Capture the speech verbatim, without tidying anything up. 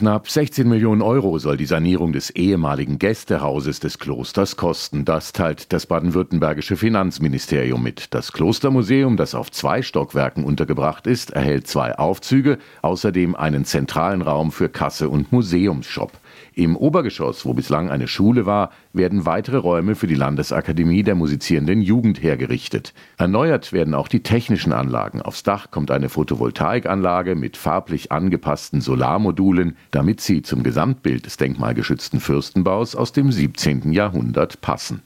Knapp sechzehn Millionen Euro soll die Sanierung des ehemaligen Gästehauses des Klosters kosten. Das teilt das baden-württembergische Finanzministerium mit. Das Klostermuseum, das auf zwei Stockwerken untergebracht ist, erhält zwei Aufzüge, außerdem einen zentralen Raum für Kasse und Museumsshop. Im Obergeschoss, wo bislang eine Schule war, werden weitere Räume für die Landesakademie der musizierenden Jugend hergerichtet. Erneuert werden auch die technischen Anlagen. Aufs Dach kommt eine Photovoltaikanlage mit farblich angepassten Solarmodulen, damit sie zum Gesamtbild des denkmalgeschützten Fürstenbaus aus dem siebzehnten Jahrhundert passen.